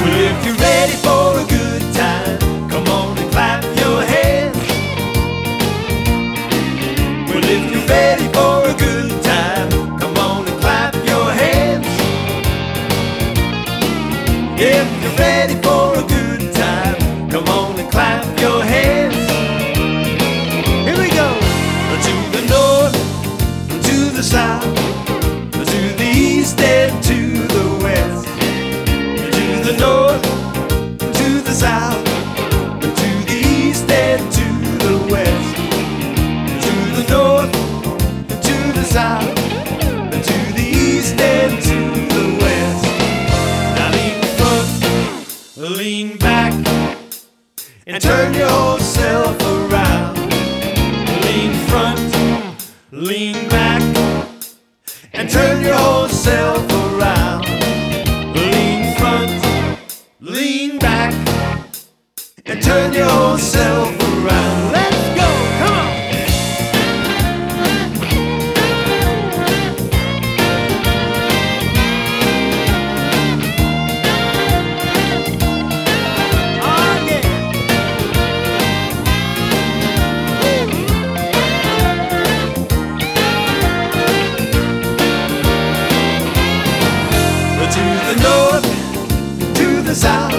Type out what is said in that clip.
Well, if you're ready for a good time, come on and clap your hands. Well, if you're ready for a good time, come on and clap your hands. If you're ready for a good time, come on and clap your hands. Here we go. To the north, to the south, to the east and to the west. To the north, to the south, to the east and to the west. To the north, to the south, to the east and to the west. Now lean front, lean back, and turn yourself around. Lean front, lean back, and turn yourself around. Lean front, lean back, and turn yourself around. Let's go, come on. Oh yeah. To the north, to the south,